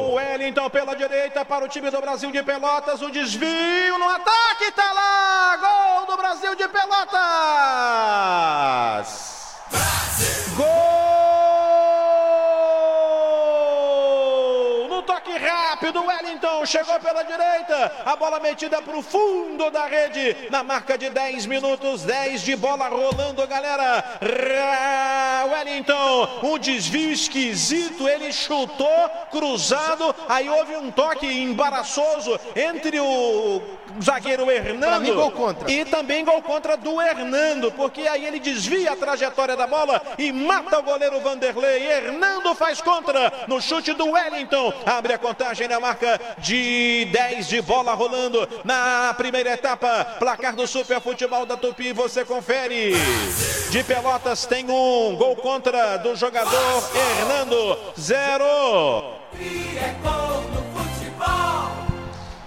O Wellington pela direita para o time do Brasil de Pelotas. O desvio no ataque, tá lá! Gol do Brasil de Pelotas! Brasil! Gol! No toque rápido, o Wellington chegou pela direita. A bola metida para o fundo da rede. Na marca de 10 minutos, 10 de bola rolando, galera. Wellington, um desvio esquisito, ele chutou cruzado, aí houve um toque embaraçoso entre o zagueiro Hernando mim, gol contra. E também gol contra do Hernando, porque aí ele desvia a trajetória da bola e mata o goleiro Vanderlei. Hernando faz contra no chute do Wellington, abre a contagem na marca de 10 de bola rolando na primeira etapa. Placar do Super Futebol da Tupi, você confere. De Pelotas tem um gol contra do jogador Hernando, 0.